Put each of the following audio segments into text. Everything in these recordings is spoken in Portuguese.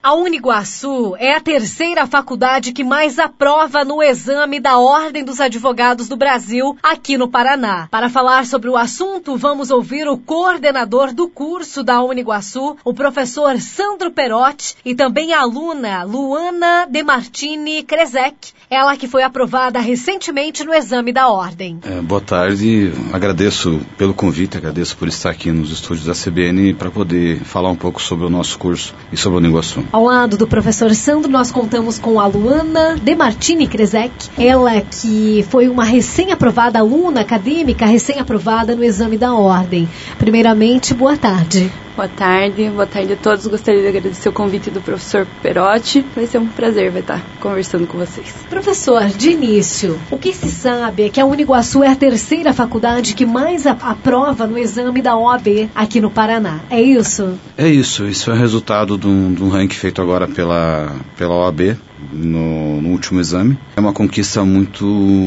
A Uniguaçu é a terceira faculdade que mais aprova no exame da Ordem dos Advogados do Brasil, aqui no Paraná. Para falar sobre o assunto, vamos ouvir o coordenador do curso da Uniguaçu, o professor Sandro Perotti, e também a aluna Luana Demartini Krezek, ela que foi aprovada recentemente no exame da Ordem. Boa tarde, agradeço pelo convite, agradeço por estar aqui nos estúdios da CBN para poder falar um pouco sobre o nosso curso e sobre a Uniguaçu. Ao lado do professor Sandro, nós contamos com a Luana Demartini Krezek, ela que foi uma recém-aprovada aluna acadêmica, recém-aprovada no exame da Ordem. Primeiramente, boa tarde. Boa tarde a todos. Gostaria de agradecer o convite do professor Perotti. Vai ser um prazer estar conversando com vocês. Professor, de início, o que se sabe é que a Uniguaçu é a terceira faculdade que mais aprova no exame da OAB aqui no Paraná. É isso? É isso. Isso é resultado de um ranking feito agora pela OAB. No último exame. É uma conquista muito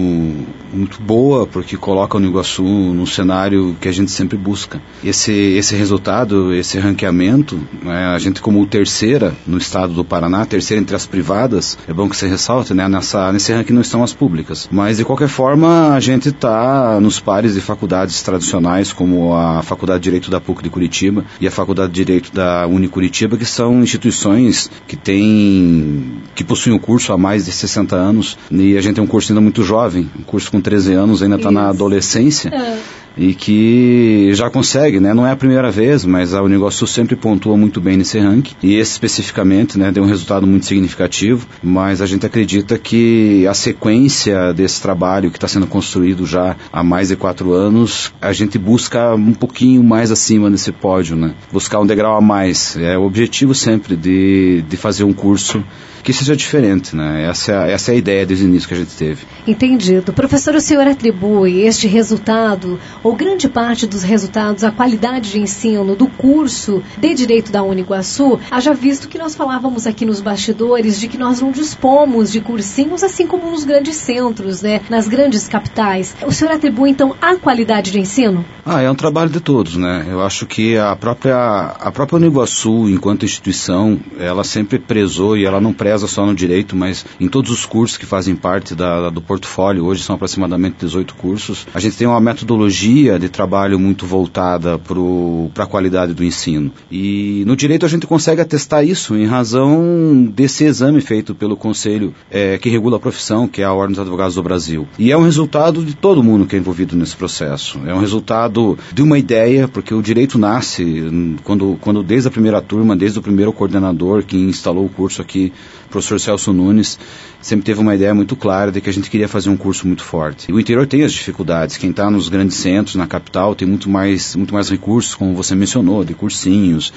boa, porque coloca a Uniguaçu no cenário que a gente sempre busca. Esse resultado, esse ranqueamento, né, a gente como terceira no estado do Paraná, terceira entre as privadas, é bom que você ressalte, né, nesse ranking não estão as públicas. Mas de qualquer forma, a gente está nos pares de faculdades tradicionais, como a Faculdade de Direito da PUC de Curitiba e a Faculdade de Direito da Unicuritiba, que são instituições que possuem o curso há mais de 60 anos, e a gente tem um curso ainda muito jovem, um curso com 13 anos, ainda está na adolescência, e que já consegue, né? Não é a primeira vez, mas a Uniguaçu sempre pontua muito bem nesse ranking, e esse especificamente, né, deu um resultado muito significativo, mas a gente acredita que a sequência desse trabalho que está sendo construído já há mais de 4 anos, a gente busca um pouquinho mais acima desse pódio, né? Buscar um degrau a mais. É o objetivo sempre de fazer um curso que seja diferente, né? Essa é a ideia desde o início que a gente teve. Entendido. Professor, o senhor atribui este resultado, ou grande parte dos resultados, à qualidade de ensino do curso de Direito da Uniguaçu, haja visto que nós falávamos aqui nos bastidores de que nós não dispomos de cursinhos, assim como nos grandes centros, né? Nas grandes capitais. O senhor atribui, então, à qualidade de ensino? É um trabalho de todos, né? Eu acho que a própria Uniguaçu, enquanto instituição, ela sempre prezou, e ela não preza só no direito, mas em todos os cursos que fazem parte do portfólio. Hoje são aproximadamente 18 cursos. A gente tem uma metodologia de trabalho muito voltada para a qualidade do ensino. E no direito a gente consegue atestar isso em razão desse exame feito pelo Conselho que regula a profissão, que é a Ordem dos Advogados do Brasil. E é um resultado de todo mundo que é envolvido nesse processo. É um resultado de uma ideia, porque o direito nasce quando desde a primeira turma, desde o primeiro coordenador que instalou o curso aqui, o professor Celso Nunes, sempre teve uma ideia muito clara de que a gente queria fazer um curso muito forte. E o interior tem as dificuldades. Quem está nos grandes centros, na capital, tem muito mais recursos, como você mencionou, de cursinhos,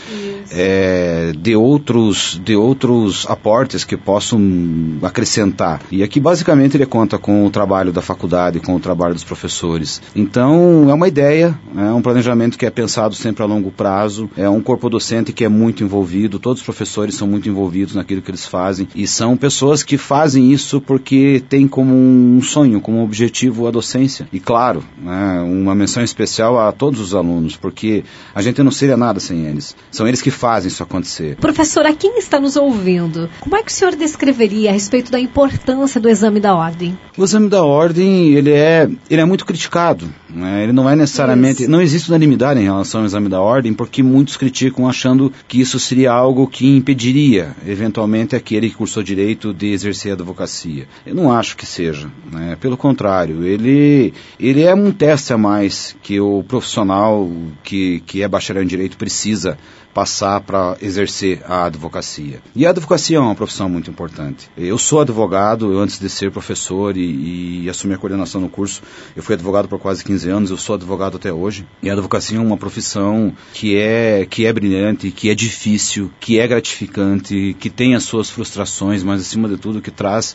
de outros aportes que possam acrescentar. E aqui, basicamente, ele conta com o trabalho da faculdade, com o trabalho dos professores. Então, é uma ideia, é um planejamento que é pensado sempre a longo prazo, é um corpo docente que é muito envolvido, todos os professores são muito envolvidos naquilo que eles fazem, e são pessoas que fazem isso porque tem como um sonho, como objetivo a docência. E claro, né, uma menção especial a todos os alunos, porque a gente não seria nada sem eles. São eles que fazem isso acontecer. Professor, a quem está nos ouvindo, como é que o senhor descreveria a respeito da importância do exame da Ordem? O exame da Ordem, ele é muito criticado, né? Ele não é necessariamente... Não existe unanimidade em relação ao exame da Ordem, porque muitos criticam achando que isso seria algo que impediria, eventualmente, aquele que cursou direito de exercer a advocacia. Eu não acho que seja, né? Pelo contrário, ele é um teste a mais que o profissional que é bacharel em direito precisa passar para exercer a advocacia. E a advocacia é uma profissão muito importante. Eu sou advogado, antes de ser professor e assumir a coordenação no curso, eu fui advogado por quase 15 anos, eu sou advogado até hoje. E a advocacia é uma profissão que é brilhante, que é difícil, que é gratificante, que tem as suas frustrações, mas acima de tudo que traz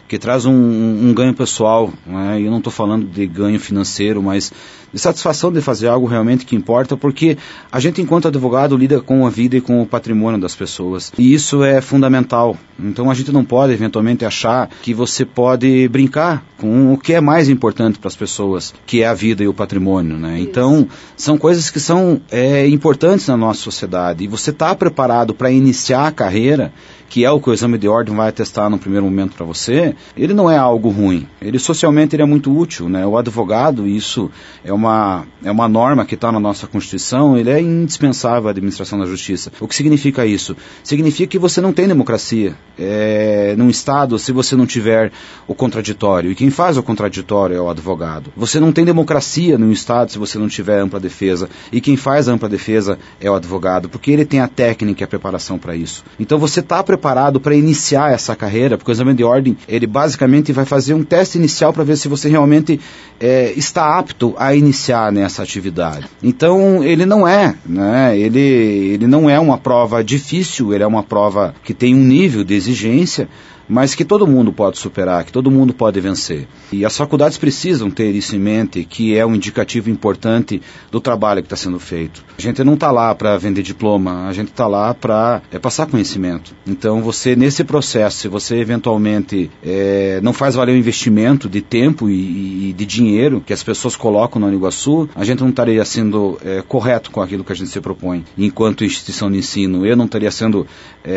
que traz um ganho pessoal, né? E eu não estou falando de ganho financeiro, mas de satisfação de fazer algo realmente que importa, porque a gente, enquanto advogado, lida com a vida e com o patrimônio das pessoas. E isso é fundamental. Então a gente não pode, eventualmente, achar que você pode brincar com o que é mais importante para as pessoas, que é a vida e o patrimônio, né? Então, são coisas que são importantes na nossa sociedade. E você está preparado para iniciar a carreira, que é o que o exame de ordem vai atestar no primeiro momento para você, ele não é algo ruim. Ele socialmente ele é muito útil, né? O advogado, isso é uma norma que está na nossa Constituição, ele é indispensável à administração da justiça. O que significa isso? Significa que você não tem democracia num Estado se você não tiver o contraditório. E quem faz o contraditório é o advogado. Você não tem democracia num Estado se você não tiver ampla defesa. E quem faz a ampla defesa é o advogado, porque ele tem a técnica e a preparação para isso. Então você está preparado para iniciar essa carreira, porque o exame de ordem, ele basicamente vai fazer um teste inicial para ver se você realmente está apto a iniciar nessa atividade. Então, ele não é, né? Ele não é uma prova difícil, ele é uma prova que tem um nível de exigência, mas que todo mundo pode superar, que todo mundo pode vencer. E as faculdades precisam ter isso em mente, que é um indicativo importante do trabalho que está sendo feito. A gente não está lá para vender diploma, a gente está lá para passar conhecimento. Então, você, nesse processo, se você eventualmente não faz valer o investimento de tempo e de dinheiro que as pessoas colocam no Uniguaçu, a gente não estaria sendo correto com aquilo que a gente se propõe. Enquanto instituição de ensino, eu não estaria sendo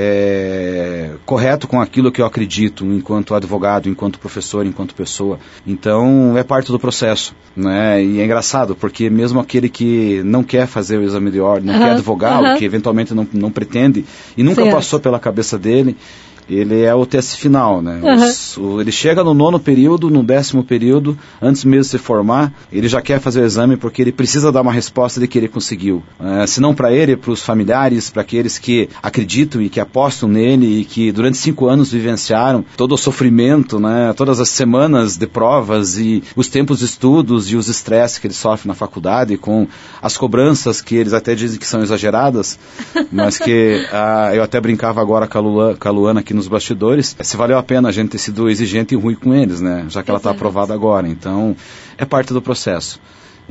correto com aquilo que eu acredito, enquanto advogado, enquanto professor, enquanto pessoa. Então, é parte do processo, né? E é engraçado, porque mesmo aquele que não quer fazer o exame de ordem, não quer advogar, que eventualmente não pretende, e nunca passou pela cabeça dele, ele é o teste final, né? Ele chega no 9º período, no 10º período, antes mesmo de se formar, ele já quer fazer o exame porque ele precisa dar uma resposta de que ele conseguiu. Se não para ele, para os familiares, para aqueles que acreditam e que apostam nele e que durante 5 anos vivenciaram todo o sofrimento, né? Todas as semanas de provas e os tempos de estudos e os estresses que ele sofre na faculdade, com as cobranças que eles até dizem que são exageradas, mas que eu até brincava agora com a Luana aqui nos bastidores, se valeu a pena a gente ter sido exigente e ruim com eles, né? Já que ela está aprovada agora. Então, é parte do processo.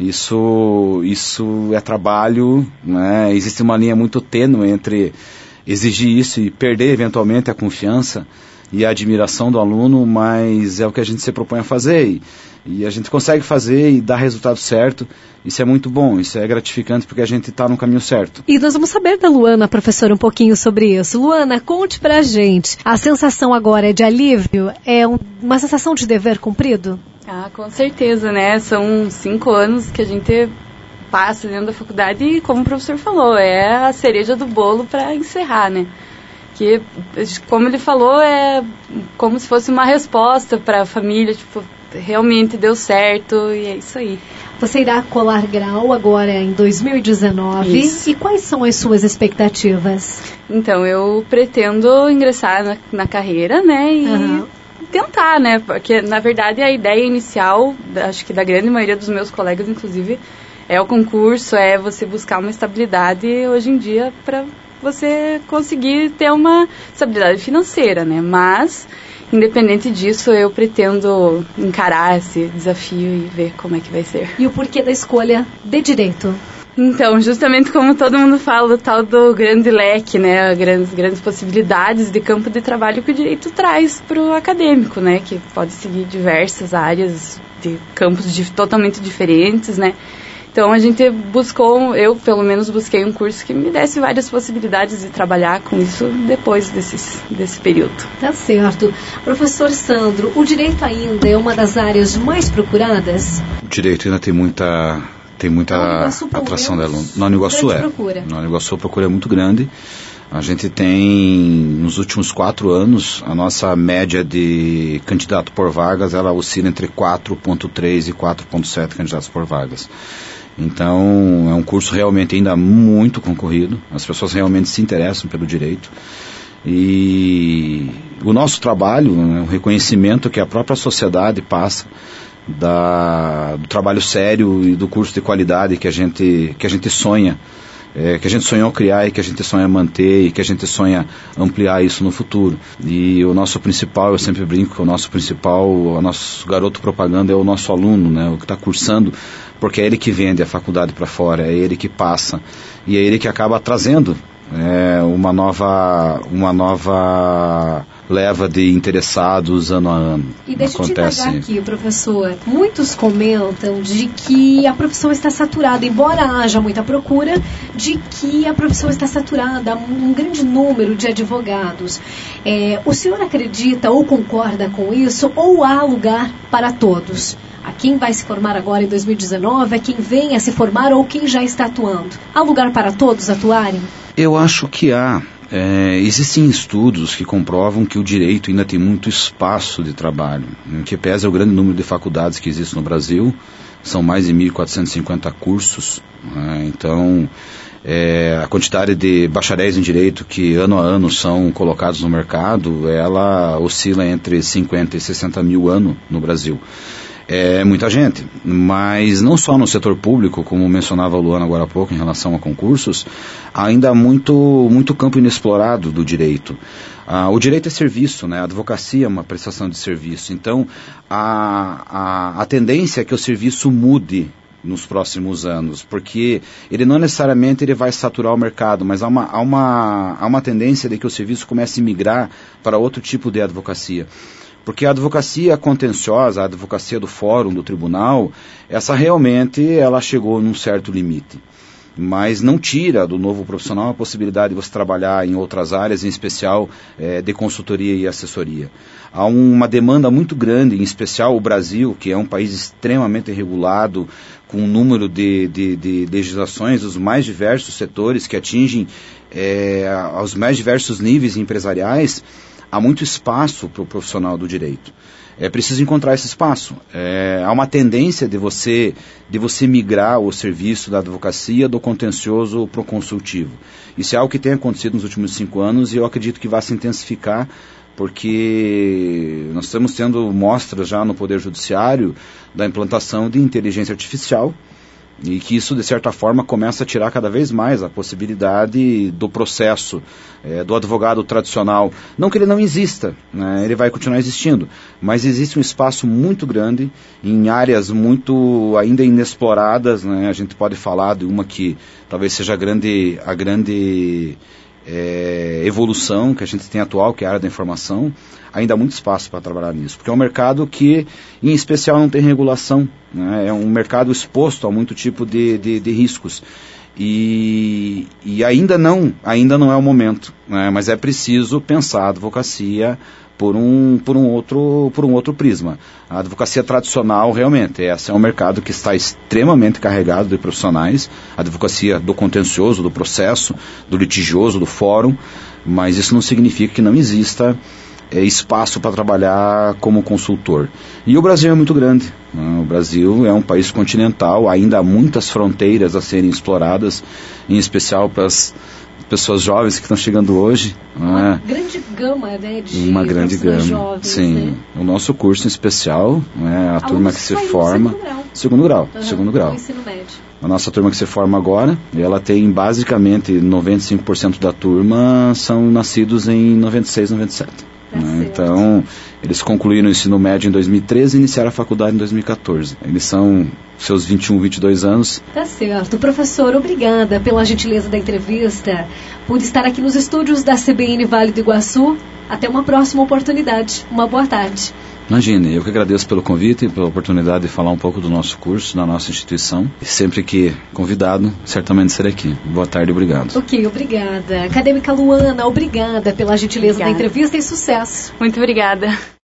Isso é trabalho, né? Existe uma linha muito tênue entre exigir isso e perder eventualmente a confiança e a admiração do aluno, mas é o que a gente se propõe a fazer. E a gente consegue fazer e dar resultado certo. Isso é muito bom, isso é gratificante porque a gente está no caminho certo. E nós vamos saber da Luana, professora, um pouquinho sobre isso. Luana, conte pra gente. A sensação agora é de alívio? É uma sensação de dever cumprido? Com certeza, né? São 5 anos que a gente passa dentro da faculdade e, como o professor falou, é a cereja do bolo para encerrar, né? Que, como ele falou, é como se fosse uma resposta para a família, tipo, realmente deu certo e é isso aí. Você irá colar grau agora em 2019. Isso. E quais são as suas expectativas? Então, eu pretendo ingressar na carreira, né, e tentar, né, porque na verdade a ideia inicial, acho que da grande maioria dos meus colegas, inclusive, é o concurso, é você buscar uma estabilidade hoje em dia para você conseguir ter uma estabilidade financeira, né, mas independente disso, eu pretendo encarar esse desafio e ver como é que vai ser. E o porquê da escolha de direito? Então, justamente como todo mundo fala, o tal do grande leque, né, grandes possibilidades de campo de trabalho que o direito traz para o acadêmico, né, que pode seguir diversas áreas de campos totalmente diferentes, né. Então a gente buscou, eu pelo menos busquei um curso que me desse várias possibilidades de trabalhar com isso depois desse período. Tá certo. Professor Sandro, o direito ainda é uma das áreas mais procuradas? O direito ainda tem muita atração dela. Na Uniguaçu Na Uniguaçu a procura é muito grande. A gente tem, nos últimos 4 anos, a nossa média de candidato por vagas, ela oscila entre 4,3 e 4,7 candidatos por vagas. Então, é um curso realmente ainda muito concorrido, as pessoas realmente se interessam pelo direito. E o nosso trabalho, né, o reconhecimento que a própria sociedade passa do trabalho sério e do curso de qualidade que a gente sonha que a gente sonhou criar e que a gente sonha manter e que a gente sonha ampliar isso no futuro. E o nosso principal, eu sempre brinco que o nosso garoto propaganda é o nosso aluno, né, o que está cursando, porque é ele que vende a faculdade para fora, é ele que passa e é ele que acaba trazendo uma nova leva de interessados ano a ano. E deixa eu te indagar aqui, professor. Muitos comentam de que a profissão está saturada, embora haja muita procura, de que a profissão está saturada, há um grande número de advogados. O senhor acredita ou concorda com isso, ou há lugar para todos? A quem vai se formar agora em 2019, a quem vem a se formar ou quem já está atuando. Há lugar para todos atuarem? Eu acho que há. Existem estudos que comprovam que o direito ainda tem muito espaço de trabalho, que pesa o grande número de faculdades que existem no Brasil, são mais de 1.450 cursos, então a quantidade de bacharéis em direito que ano a ano são colocados no mercado, ela oscila entre 50 e 60 mil ano no Brasil. É muita gente, mas não só no setor público, como mencionava a Luana agora há pouco em relação a concursos, ainda há muito campo inexplorado do direito. O direito é serviço, né? A advocacia é uma prestação de serviço, então a tendência é que o serviço mude nos próximos anos, porque ele não necessariamente ele vai saturar o mercado, mas há uma tendência de que o serviço comece a migrar para outro tipo de advocacia. Porque a advocacia contenciosa, a advocacia do fórum, do tribunal, essa realmente ela chegou num certo limite. Mas não tira do novo profissional a possibilidade de você trabalhar em outras áreas, em especial de consultoria e assessoria. Há uma demanda muito grande, em especial o Brasil, que é um país extremamente regulado, com um número de legislações dos mais diversos setores que atingem aos mais diversos níveis empresariais. Há muito espaço para o profissional do direito. É preciso encontrar esse espaço. Há uma tendência de você migrar o serviço da advocacia do contencioso para o consultivo. Isso é algo que tem acontecido nos últimos 5 anos e eu acredito que vai se intensificar, porque nós estamos tendo mostras já no Poder Judiciário da implantação de inteligência artificial, e que isso, de certa forma, começa a tirar cada vez mais a possibilidade do processo do advogado tradicional. Não que ele não exista, né? Ele vai continuar existindo, mas existe um espaço muito grande em áreas muito ainda inexploradas, né? A gente pode falar de uma que talvez seja a grande evolução que a gente tem atual, que é a área da informação. Ainda há muito espaço para trabalhar nisso, porque é um mercado que, em especial, não tem regulação, né? É um mercado exposto a muito tipo de riscos, e ainda não é o momento, né? Mas é preciso pensar a advocacia por um outro prisma. A advocacia tradicional, realmente, esse é um mercado que está extremamente carregado de profissionais, a advocacia do contencioso, do processo, do litigioso, do fórum, mas isso não significa que não exista espaço para trabalhar como consultor. E o Brasil é muito grande, né? O Brasil é um país continental, ainda há muitas fronteiras a serem exploradas, em especial para as pessoas jovens que estão chegando hoje. Uma grande gama, né, de uma grande gama, jovens, sim. Né? O nosso curso em especial, né, a turma que se forma... Segundo grau. Ensino médio. A nossa turma que se forma agora, ela tem basicamente 95% da turma são nascidos em 96, 97. Né? Então, eles concluíram o ensino médio em 2013 e iniciaram a faculdade em 2014. Eles são seus 21, 22 anos. Tá certo. Professor, obrigada pela gentileza da entrevista, por estar aqui nos estúdios da CBN Vale do Iguaçu. Até uma próxima oportunidade. Uma boa tarde. Imagine, eu que agradeço pelo convite e pela oportunidade de falar um pouco do nosso curso, da nossa instituição. E sempre que convidado, certamente serei aqui. Boa tarde, obrigado. Ok, obrigada. Acadêmica Luana, obrigada pela gentileza da entrevista e sucesso. Muito obrigada.